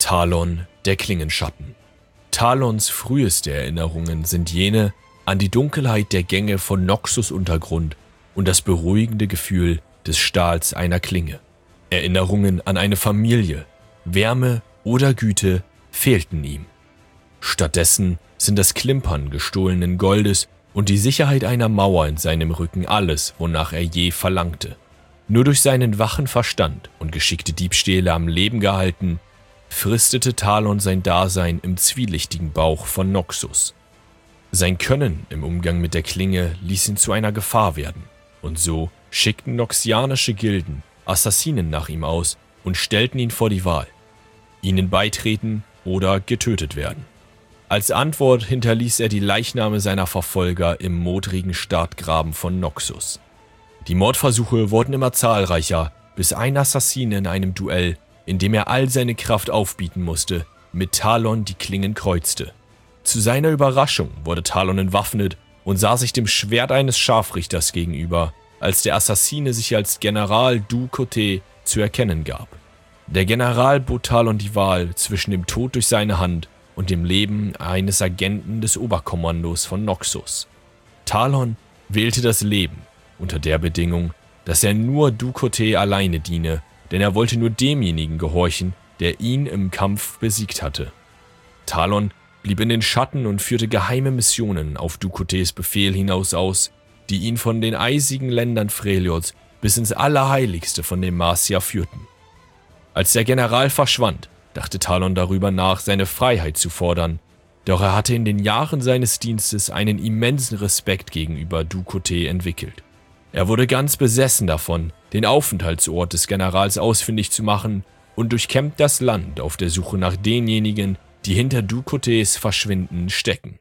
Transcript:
Talon, der Klingenschatten. Talons früheste Erinnerungen sind jene an die Dunkelheit der Gänge von Noxus Untergrund und das beruhigende Gefühl des Stahls einer Klinge. Erinnerungen an eine Familie, Wärme oder Güte fehlten ihm. Stattdessen sind das Klimpern gestohlenen Goldes und die Sicherheit einer Mauer in seinem Rücken alles, wonach er je verlangte. Nur durch seinen wachen Verstand und geschickte Diebstähle am Leben gehalten, fristete Talon sein Dasein im zwielichtigen Bauch von Noxus. Sein Können im Umgang mit der Klinge ließ ihn zu einer Gefahr werden, und so schickten noxianische Gilden Assassinen nach ihm aus und stellten ihn vor die Wahl: ihnen beitreten oder getötet werden. Als Antwort hinterließ er die Leichname seiner Verfolger im modrigen Startgraben von Noxus. Die Mordversuche wurden immer zahlreicher, bis ein Assassin in einem Duell, in dem er all seine Kraft aufbieten musste, mit Talon die Klingen kreuzte. Zu seiner Überraschung wurde Talon entwaffnet und sah sich dem Schwert eines Scharfrichters gegenüber, als der Assassine sich als General Du-Côté zu erkennen gab. Der General bot Talon die Wahl zwischen dem Tod durch seine Hand und dem Leben eines Agenten des Oberkommandos von Noxus. Talon wählte das Leben, unter der Bedingung, dass er nur Du-Côté alleine diene, denn er wollte nur demjenigen gehorchen, der ihn im Kampf besiegt hatte. Talon blieb in den Schatten und führte geheime Missionen auf Du-Côtés Befehl hinaus aus, die ihn von den eisigen Ländern Freljords bis ins Allerheiligste von dem Marcia führten. Als der General verschwand, dachte Talon darüber nach, seine Freiheit zu fordern, doch er hatte in den Jahren seines Dienstes einen immensen Respekt gegenüber Du-Côté entwickelt. Er wurde ganz besessen davon, den Aufenthaltsort des Generals ausfindig zu machen und durchkämmt das Land auf der Suche nach denjenigen, die hinter Du-Côtés Verschwinden stecken.